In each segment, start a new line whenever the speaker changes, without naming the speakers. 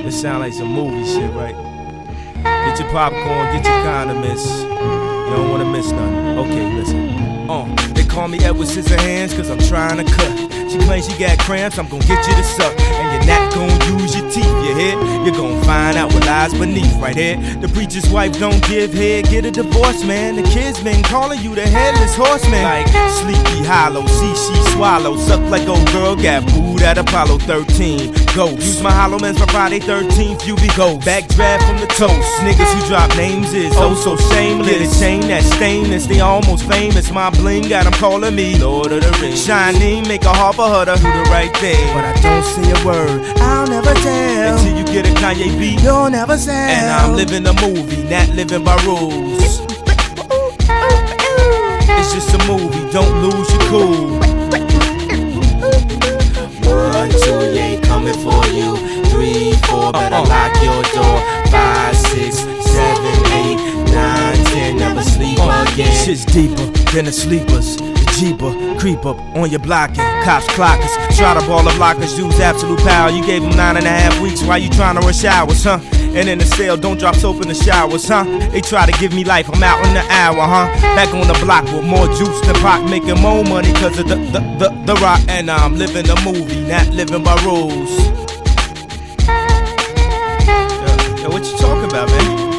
It sound like some movie shit, right? Get your popcorn, get your condiments. You don't wanna miss nothing. Okay, listen. They call me Edward Scissorhands cause I'm trying to cut. She claims she got cramps, I'm gon' get you to suck. And you're not gon' use your teeth, you hear? You're gon' find out what lies beneath right here. The preacher's wife don't give head, get a divorce, man. The kids been calling you the headless horseman. Like Sleepy Hollow, see she swallow. Suck like old girl, got booed at Apollo 13. Ghost, use my hollow mans for Friday 13th, you be ghost. Backdraft from the toast, niggas who drop names is oh so shameless. Get a chain that's stainless, they almost famous. My bling got them calling me Lord of the Rings. Shining, make a heart for her to do the right thing. But I don't say a word, I'll never tell. Until you get a Kanye beat, you'll never sell. And I'm living a movie, not living by rules. It's just a movie, don't lose your cool.
1, 2, yeah, coming for you. 3, 4, better lock your door. 5, 6, 7, 8, 9, 10, never sleep again.
Shit's deeper than the sleepers. Jeeper, creep up on your blocking. Cops clockers, try to ball the blockers, use absolute power. You gave them 9.5 weeks, why you trying to rush hours, huh? And in the cell, don't drop soap in the showers, huh? They try to give me life, I'm out in the hour, huh? Back on the block with more juice than Pac, making more money cause of the rock. And I'm living the movie, not living by rules. Yo, what you talking about, man?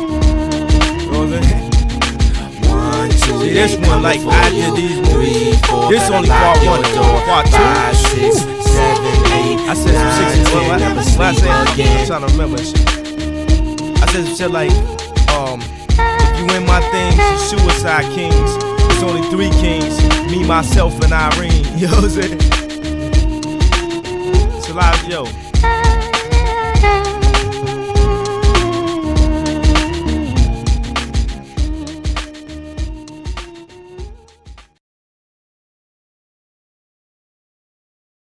See, this one, like I did these movies. This only part 1, part 2.
5, 6, 7, 8,
I said some 6 and 10. I'm trying to remember shit. I said some shit like, if you win my things, you suicide kings. There's only 3 kings, me, myself, and Irene. You know what I'm saying? It's a lot of, yo.